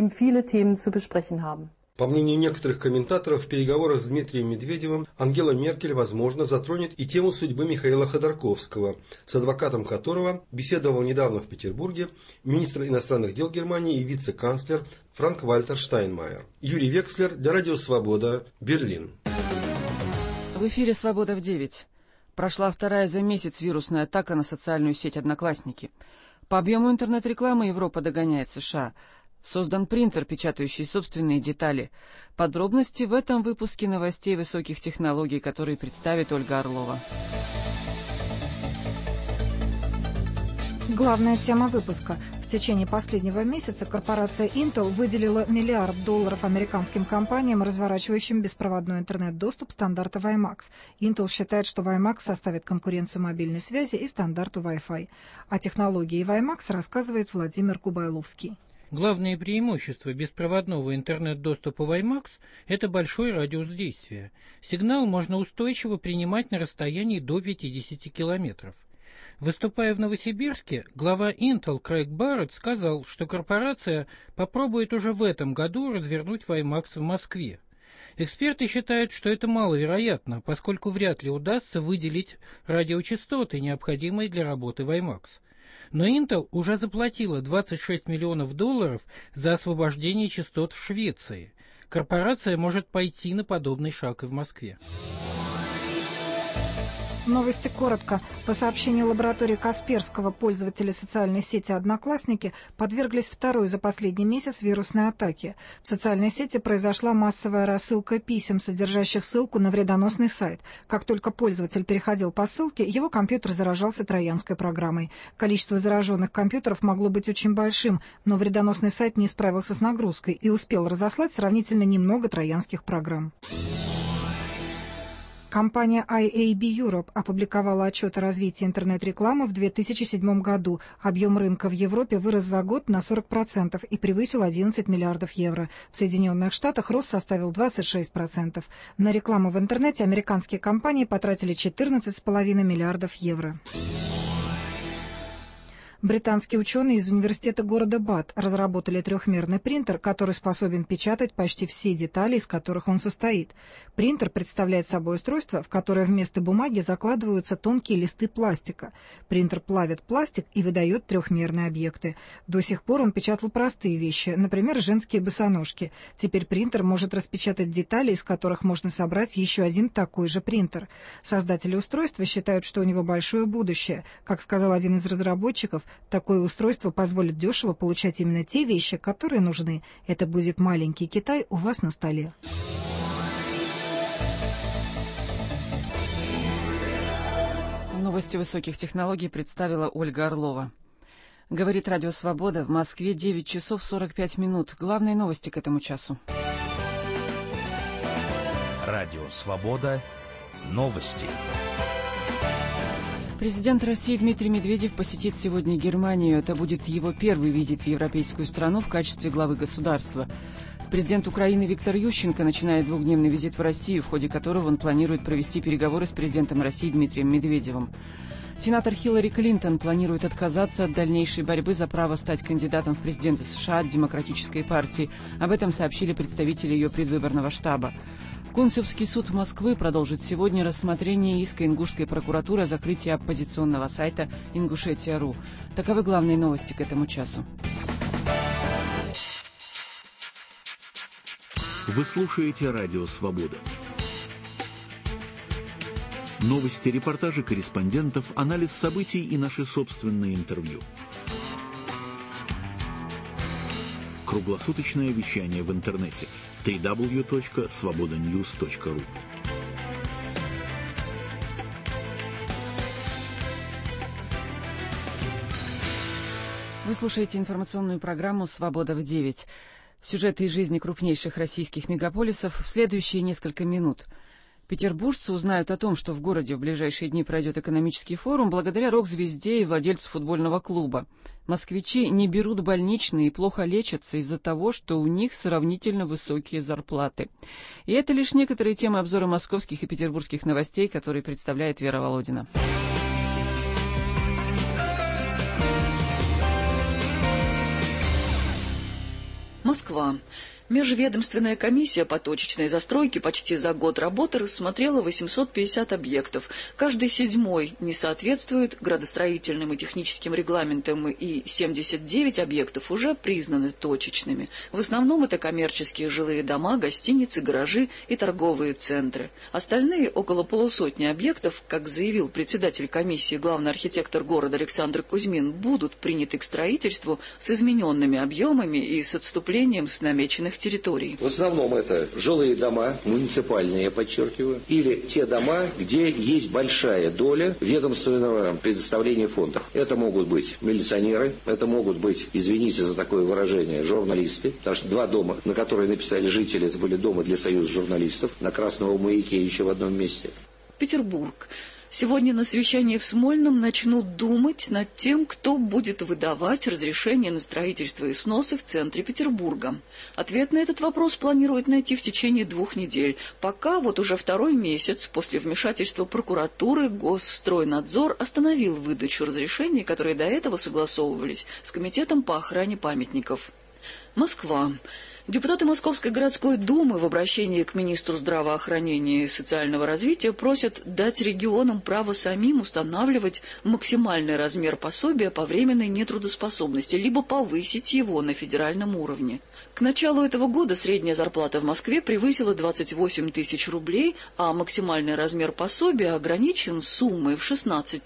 По мнению некоторых комментаторов, в переговорах с Дмитрием Медведевым Ангела Меркель, возможно, затронет и тему судьбы Михаила Ходорковского, с адвокатом которого беседовал недавно в Петербурге министр иностранных дел Германии и вице-канцлер Франк-Вальтер Штайнмайер. Юрий Векслер для Радио Свобода, Берлин.
В эфире «Свобода в 9». Прошла вторая за месяц вирусная атака на социальную сеть «Одноклассники». По объему интернет-рекламы Европа догоняет США. Создан принтер, печатающий собственные детали. Подробности в этом выпуске новостей высоких технологий, которые представит Ольга Орлова.
Главная тема выпуска. В течение последнего месяца корпорация Intel выделила $1 миллиард американским компаниям, разворачивающим беспроводной интернет-доступ стандарта WiMAX. Intel считает, что WiMAX составит конкуренцию мобильной связи и стандарту Wi-Fi. О технологии WiMAX рассказывает Владимир Кубайловский.
Главное преимущество беспроводного интернет-доступа WiMAX – это большой радиус действия. Сигнал можно устойчиво принимать на расстоянии до 50 километров. Выступая в Новосибирске, глава Intel Крейг Барретт сказал, что корпорация попробует уже в этом году развернуть WiMAX в Москве. Эксперты считают, что это маловероятно, поскольку вряд ли удастся выделить радиочастоты, необходимые для работы WiMAX. Но Intel уже заплатила $26 миллионов за освобождение частот в Швеции. Корпорация может пойти на подобный шаг и в Москве.
Новости коротко. По сообщению лаборатории Касперского, пользователи социальной сети «Одноклассники» подверглись второй за последний месяц вирусной атаке. В социальной сети произошла массовая рассылка писем, содержащих ссылку на вредоносный сайт. Как только пользователь переходил по ссылке, его компьютер заражался троянской программой. Количество зараженных компьютеров могло быть очень большим, но вредоносный сайт не справился с нагрузкой и успел разослать сравнительно немного троянских программ. Компания IAB Europe опубликовала отчет о развитии интернет-рекламы в 2007 году. Объем рынка в Европе вырос за год на 40% и превысил 11 миллиардов евро. В Соединенных Штатах рост составил 26%. На рекламу в интернете американские компании потратили 14,5 миллиардов евро. Британские ученые из университета города Бат разработали трехмерный принтер, который способен печатать почти все детали, из которых он состоит. Принтер представляет собой устройство, в которое вместо бумаги закладываются тонкие листы пластика. Принтер плавит пластик и выдает трехмерные объекты. До сих пор он печатал простые вещи, например, женские босоножки. Теперь принтер может распечатать детали, из которых можно собрать еще один такой же принтер. Создатели устройства считают, что у него большое будущее. Как сказал один из разработчиков, такое устройство позволит дешево получать именно те вещи, которые нужны. Это будет маленький Китай у вас на столе.
Новости высоких технологий представила Ольга Орлова. Говорит Радио Свобода. В Москве 9 часов 45 минут. Главные новости к этому часу.
Радио Свобода. Новости.
Президент России Дмитрий Медведев посетит сегодня Германию. Это будет его первый визит в европейскую страну в качестве главы государства. Президент Украины Виктор Ющенко начинает двухдневный визит в Россию, в ходе которого он планирует провести переговоры с президентом России Дмитрием Медведевым. Сенатор Хиллари Клинтон планирует отказаться от дальнейшей борьбы за право стать кандидатом в президенты США от Демократической партии. Об этом сообщили представители ее предвыборного штаба. Кунцевский суд Москвы продолжит сегодня рассмотрение иска ингушской прокуратуры о закрытии оппозиционного сайта Ингушетия.ру. Таковы главные новости к этому часу.
Вы слушаете Радио Свобода. Новости, репортажи корреспондентов, анализ событий и наши собственные интервью. Круглосуточное вещание в интернете www.svobodanews.ru.
Вы слушаете информационную программу «Свобода в 9». Сюжеты из жизни крупнейших российских мегаполисов в следующие несколько минут. Петербуржцы узнают о том, что в городе в ближайшие дни пройдет экономический форум благодаря рок-звезде и владельцу футбольного клуба. Москвичи не берут больничные и плохо лечатся из-за того, что у них сравнительно высокие зарплаты. И это лишь некоторые темы обзора московских и петербургских новостей, которые представляет Вера Володина.
Москва. Межведомственная комиссия по точечной застройке почти за год работы рассмотрела 850 объектов. Каждый 7-й не соответствует градостроительным и техническим регламентам, и 79 объектов уже признаны точечными. В основном это коммерческие жилые дома, гостиницы, гаражи и торговые центры. Остальные, около полусотни объектов, как заявил председатель комиссии, главный архитектор города Александр Кузьмин, будут приняты к строительству с измененными объемами и с отступлением с намеченных территорий.
В основном это жилые дома, муниципальные, я подчеркиваю, или те дома, где есть большая доля ведомственного предоставления фондов. Это могут быть милиционеры, это могут быть, извините за такое выражение, журналисты, потому что 2 дома, на которые написали жители, это были дома для союза журналистов, на Красного маяке еще в одном месте.
Петербург. Сегодня на совещании в Смольном начнут думать над тем, кто будет выдавать разрешение на строительство и сносы в центре Петербурга. Ответ на этот вопрос планируют найти в течение 2 недель. Пока вот уже 2-й месяц после вмешательства прокуратуры Госстройнадзор остановил выдачу разрешений, которые до этого согласовывались с Комитетом по охране памятников. Москва. Депутаты Московской городской думы в обращении к министру здравоохранения и социального развития просят дать регионам право самим устанавливать максимальный размер пособия по временной нетрудоспособности, либо повысить его на федеральном уровне. К началу этого года средняя зарплата в Москве превысила 28 тысяч рублей, а максимальный размер пособия ограничен суммой в 16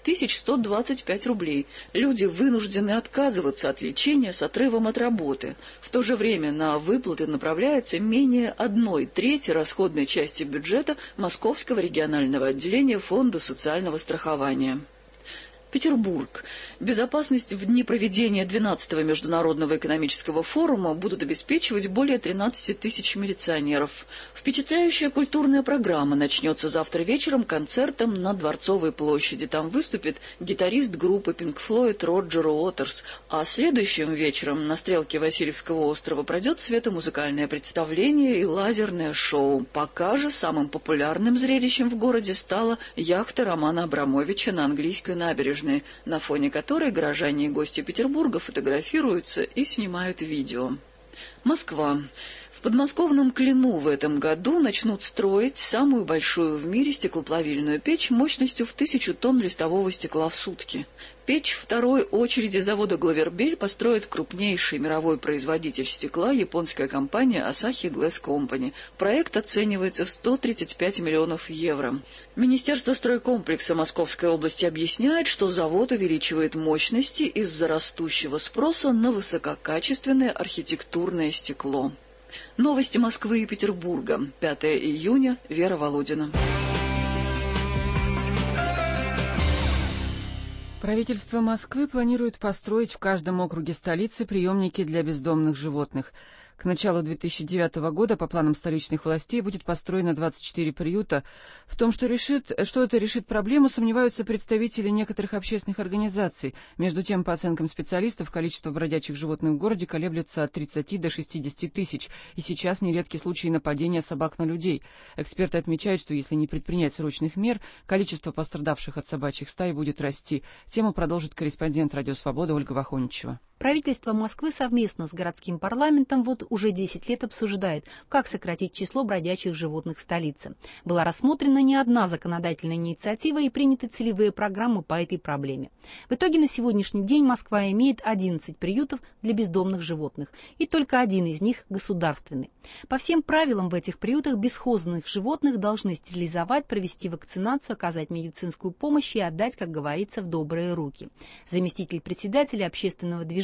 125 рублей. Люди вынуждены отказываться от лечения с отрывом от работы. В то же время на выплаты направляется менее 1/3 расходной части бюджета Московского регионального отделения Фонда социального страхования. Петербург. Безопасность в дни проведения 12-го международного экономического форума будут обеспечивать более 13 тысяч милиционеров. Впечатляющая культурная программа начнется завтра вечером концертом на Дворцовой площади. Там выступит гитарист группы Pink Floyd Роджер Уотерс, а следующим вечером на стрелке Васильевского острова пройдет светомузыкальное представление и лазерное шоу. Пока же самым популярным зрелищем в городе стала яхта Романа Абрамовича на английской набережной, на фоне которой горожане и гости Петербурга фотографируются и снимают видео. Москва. В подмосковном Клину в этом году начнут строить самую большую в мире стеклоплавильную печь мощностью в 1000 тонн листового стекла в сутки. Печь второй очереди завода Главербель построит крупнейший мировой производитель стекла, японская компания Asahi Glass Company. Проект оценивается в 135 миллионов евро. Министерство стройкомплекса Московской области объясняет, что завод увеличивает мощности из-за растущего спроса на высококачественное архитектурное стекло. Новости Москвы и Петербурга. 5 июня. Вера Володина.
Правительство Москвы планирует построить в каждом округе столицы приемники для бездомных животных. К началу 2009 года по планам столичных властей будет построено 24 приюта. В том, что это решит проблему, сомневаются представители некоторых общественных организаций. Между тем, по оценкам специалистов, количество бродячих животных в городе колеблется от 30 до 60 тысяч, и сейчас нередки случаи нападения собак на людей. Эксперты отмечают, что если не предпринять срочных мер, количество пострадавших от собачьих стай будет расти. Тему продолжит корреспондент «Радио Свобода» Ольга Вахоничева.
Правительство Москвы совместно с городским парламентом уже 10 лет обсуждает, как сократить число бродячих животных в столице. Была рассмотрена не одна законодательная инициатива и приняты целевые программы по этой проблеме. В итоге на сегодняшний день Москва имеет 11 приютов для бездомных животных, и только один из них государственный. По всем правилам в этих приютах бесхозных животных должны стерилизовать, провести вакцинацию, оказать медицинскую помощь и отдать, как говорится, в добрые руки. Заместитель председателя общественного движения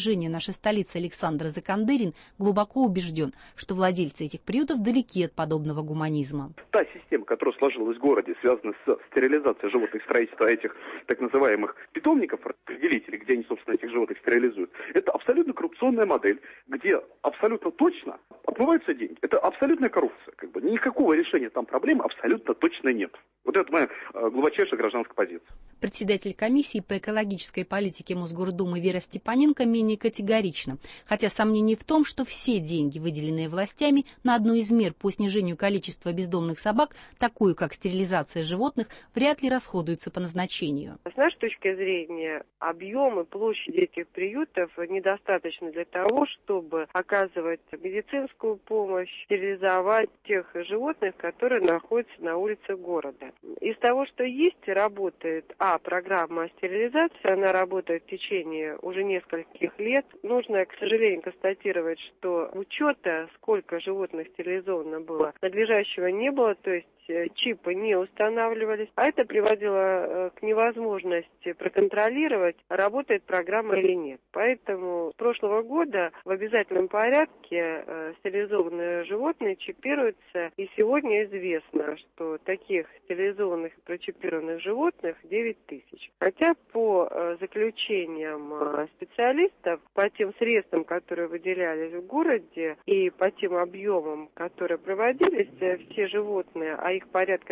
движения «Наша столица» Александр Закандырин глубоко убежден, что владельцы этих приютов далеки от подобного гуманизма.
Та система, которая сложилась в городе, связана с стерилизацией животных, строительством этих так называемых питомников, распределителей, где они, собственно, этих животных стерилизуют, это абсолютно коррупционная модель, где абсолютно точно отмываются деньги. Это абсолютная коррупция. Никакого решения там проблемы абсолютно точно нет. Вот это моя глубочайшая гражданская позиция.
Председатель комиссии по экологической политике Мосгордумы Вера Степаненко менее категорична, хотя сомнений в том, что все деньги, выделенные властями на одну из мер по снижению количества бездомных собак, такую как стерилизация животных, вряд ли расходуются по назначению.
С нашей точки зрения, объемы площади этих приютов недостаточно для того, чтобы оказывать медицинскую помощь, стерилизовать тех животных, которые находятся на улице города. Из того, что есть, работает программа стерилизации, она работает в течение уже нескольких лет. Нужно, к сожалению, констатировать, что учета, сколько животных стерилизовано было, надлежащего не было, то есть чипы не устанавливались, а это приводило к невозможности проконтролировать, работает программа или нет. Поэтому с прошлого года в обязательном порядке стерилизованные животные чипируются, и сегодня известно, что таких стерилизованных и прочипированных животных 9 тысяч. Хотя по заключениям специалистов, по тем средствам, которые выделялись в городе, и по тем объемам, которые проводились, все животные, а их порядка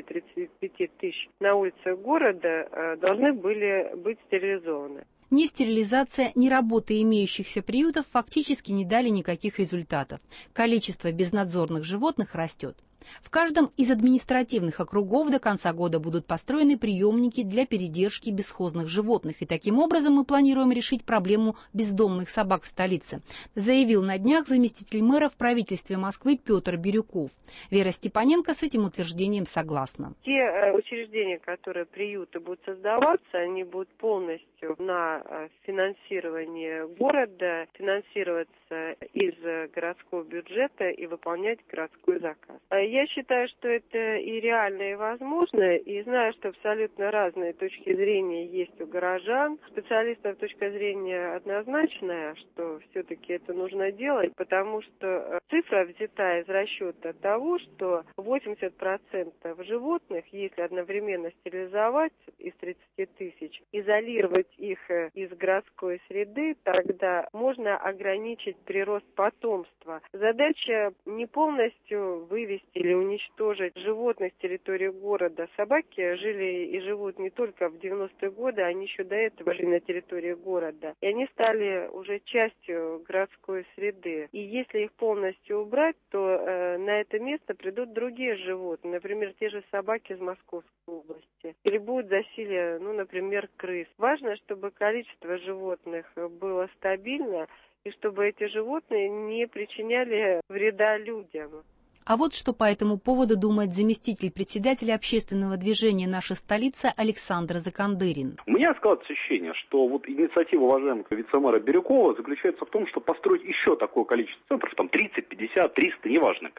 30-35 тысяч на улицах города, должны были быть стерилизованы.
Ни стерилизация, ни работа имеющихся приютов фактически не дали никаких результатов. Количество безнадзорных животных растет. В каждом из административных округов до конца года будут построены приемники для передержки бесхозных животных, и таким образом мы планируем решить проблему бездомных собак в столице, заявил на днях заместитель мэра в правительстве Москвы Петр Бирюков. Вера Степаненко с этим утверждением согласна.
Те учреждения, которые приюты будут создаваться, они будут полностью на финансирование города, финансироваться из городского бюджета и выполнять городской заказ. Я считаю, что это и реально, и возможно, и знаю, что абсолютно разные точки зрения есть у горожан. Специалистов точка зрения однозначная, что все-таки это нужно делать, потому что цифра взята из расчета того, что 80% животных, если одновременно стерилизовать из 30 тысяч, изолировать их из городской среды, тогда можно ограничить прирост потомства. Задача не полностью вывести или уничтожить животных с территории города. Собаки жили и живут не только в 90-е годы, они еще до этого жили на территории города. И они стали уже частью городской среды. И если их полностью убрать, то на это место придут другие животные, например, те же собаки из Московской области. Или будет засилие, например, крыс. Важно, чтобы количество животных было стабильно, и чтобы эти животные не причиняли вреда людям.
А вот что по этому поводу думает заместитель председателя общественного движения «Наша столица» Александр Закандырин.
У меня складывается ощущение, что инициатива уважаемого вице-мэра Бирюкова заключается в том, чтобы построить еще такое количество центров, 30, 50, 300, неважно,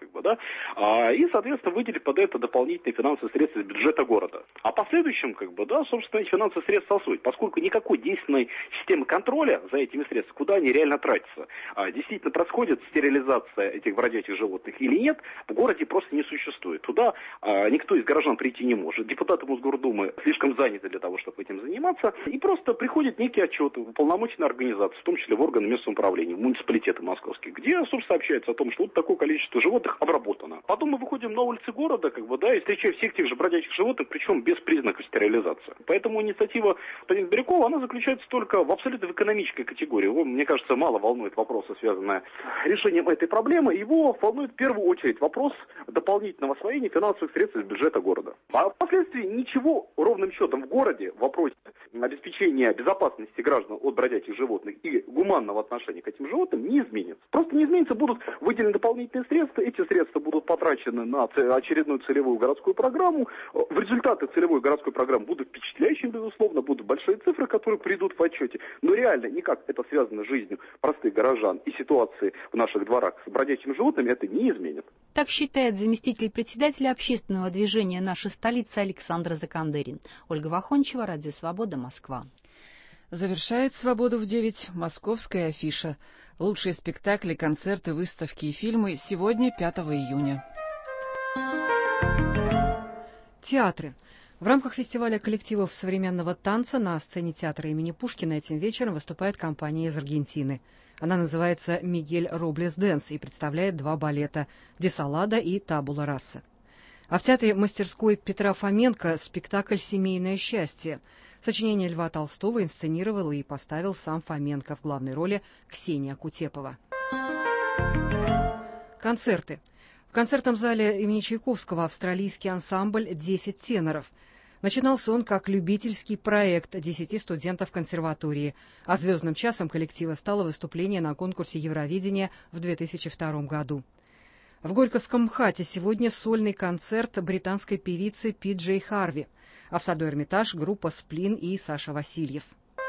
и, соответственно, выделить под это дополнительные финансовые средства из бюджета города. А в последующем, собственно, эти финансовые средства освоить, поскольку никакой действенной системы контроля за этими средствами, куда они реально тратятся, действительно происходит стерилизация этих бродячих животных или нет, в городе просто не существует. Туда никто из горожан прийти не может. Депутаты Мосгордумы слишком заняты для того, чтобы этим заниматься. И просто приходит некий отчет в уполномоченной организации, в том числе в органы местного управления, в муниципалитеты московские, где, собственно, сообщается о том, что такое количество животных обработано. Потом мы выходим на улицы города, и встречаем всех тех же бродячих животных, причем без признаков стерилизации. Поэтому инициатива господина Бирюкова, она заключается только абсолютно в экономической категории. Его, мне кажется, мало волнует вопросы, связанные с решением этой проблемы. Его волнует в первую очередь вопрос дополнительного освоения финансовых средств из бюджета города. А впоследствии ничего ровным счетом в городе в вопросе обеспечения безопасности граждан от бродячих животных и гуманного отношения к этим животным не изменится. Просто не изменится, будут выделены дополнительные средства, эти средства будут потрачены на очередную целевую городскую программу. В результаты целевой городской программы будут впечатляющими, безусловно, будут большие цифры, которые придут в отчете, но реально никак это связано с жизнью простых горожан и ситуацией в наших дворах с бродячими животными это не изменит.
Так считает заместитель председателя общественного движения «Наша столица» Александр Закандырин. Ольга Вахончева, Радио Свобода, Москва.
Завершает «Свободу в 9» московская афиша. Лучшие спектакли, концерты, выставки и фильмы сегодня, 5 июня.
Театры. В рамках фестиваля коллективов современного танца на сцене театра имени Пушкина этим вечером выступает компания из Аргентины. Она называется «Мигель Роблес Дэнс» и представляет 2 балета «Десалада» и «Табула раса». А в театре мастерской Петра Фоменко спектакль «Семейное счастье». Сочинение Льва Толстого инсценировал и поставил сам Фоменко, в главной роли Ксения Кутепова. Концерты. В концертном зале имени Чайковского австралийский ансамбль «10 теноров». Начинался он как любительский проект 10 студентов консерватории, а звездным часом коллектива стало выступление на конкурсе Евровидения в 2002 году. В Горьковском МХАТе сегодня сольный концерт британской певицы Пи Джей Харви, а в саду Эрмитаж группа «Сплин» и Саша Васильев.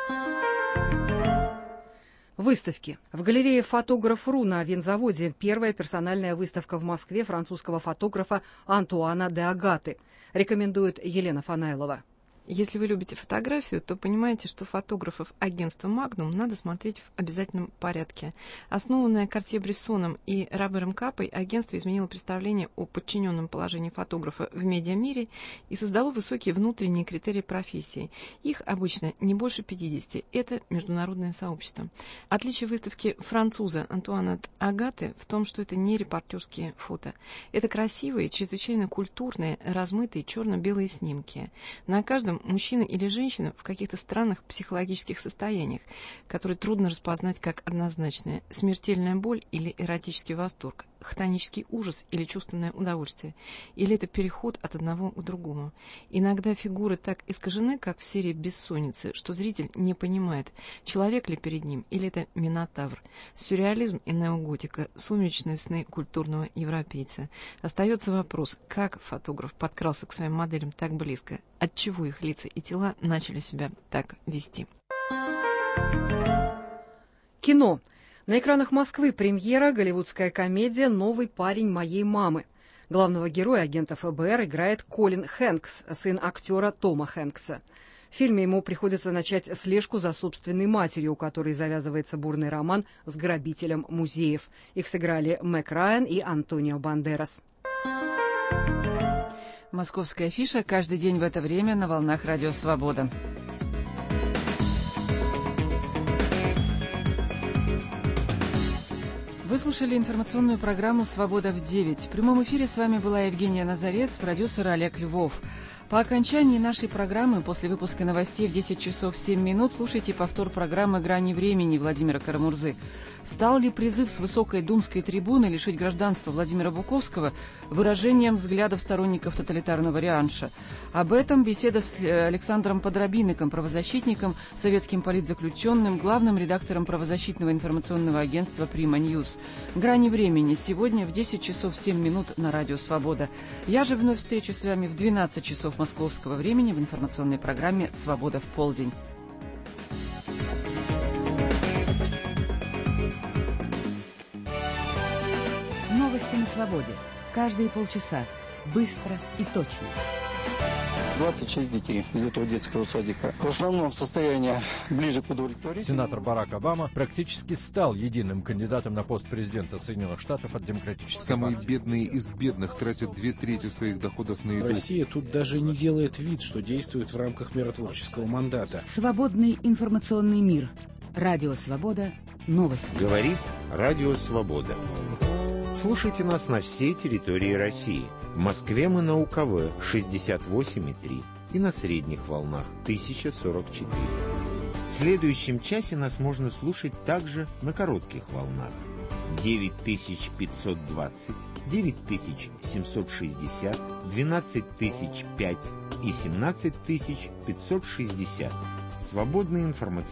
Выставки. В галерее «Фотограф.ру» на винзаводе первая персональная выставка в Москве французского фотографа Антуана де Агаты. Рекомендует Елена Фанайлова.
Если вы любите фотографию, то понимаете, что фотографов агентства «Магнум» надо смотреть в обязательном порядке. Основанное Картье-Брессоном и Робером Капой, агентство изменило представление о подчиненном положении фотографа в медиамире и создало высокие внутренние критерии профессии. Их обычно не больше 50. Это международное сообщество. Отличие выставки француза Антуана де Агаты в том, что это не репортерские фото. Это красивые, чрезвычайно культурные, размытые черно-белые снимки. На каждом мужчина или женщина в каких-то странных психологических состояниях, которые трудно распознать как однозначные: смертельная боль или эротический восторг, хтонический ужас или чувственное удовольствие, или это переход от одного к другому. Иногда фигуры так искажены, как в серии «Бессонницы», что зритель не понимает, человек ли перед ним или это минотавр. Сюрреализм и неоготика, сумеречные сны культурного европейца. Остается вопрос, как фотограф подкрался к своим моделям так близко, отчего их лица и тела начали себя так вести.
Кино. На экранах Москвы премьера голливудская комедия «Новый парень моей мамы». Главного героя, агента ФБР, играет Колин Хэнкс, сын актера Тома Хэнкса. В фильме ему приходится начать слежку за собственной матерью, у которой завязывается бурный роман с грабителем музеев. Их сыграли Мэг Райан и Антонио Бандерас.
Московская афиша каждый день в это время на волнах Радио Свобода. Вы слушали информационную программу «Свобода в 9». В прямом эфире с вами была Евгения Назарец, продюсер Олег Львов. По окончании нашей программы, после выпуска новостей в 10 часов 7 минут, слушайте повтор программы «Грани времени» Владимира Карамурзы. Стал ли призыв с высокой думской трибуны лишить гражданства Владимира Буковского выражением взглядов сторонников тоталитарного реванша? Об этом беседа с Александром Подробинником, правозащитником, советским политзаключенным, главным редактором правозащитного информационного агентства «Прима Ньюс». «Грани времени» сегодня в 10 часов 7 минут на Радио Свобода. Я же вновь встречусь с вами в 12 часов московского времени в информационной программе «Свобода в полдень».
Новости на свободе. Каждые полчаса. Быстро и точно.
26 детей из этого детского садика. В основном состояние ближе к удовлетворительному.
Сенатор Барак Обама практически стал единым кандидатом на пост президента Соединенных Штатов от Демократической
Самые
партии.
бедные из бедных тратят 2/3 своих доходов на еду.
Россия тут даже не делает вид, что действует в рамках миротворческого мандата.
Свободный информационный мир. Радио Свобода. Новости.
Говорит Радио Свобода. Слушайте нас на всей территории России. В Москве мы на УКВ 68,3 и на средних волнах 1044. В следующем часе нас можно слушать также на коротких волнах 9520, 9760, 12005 и 17560. Свободный информационный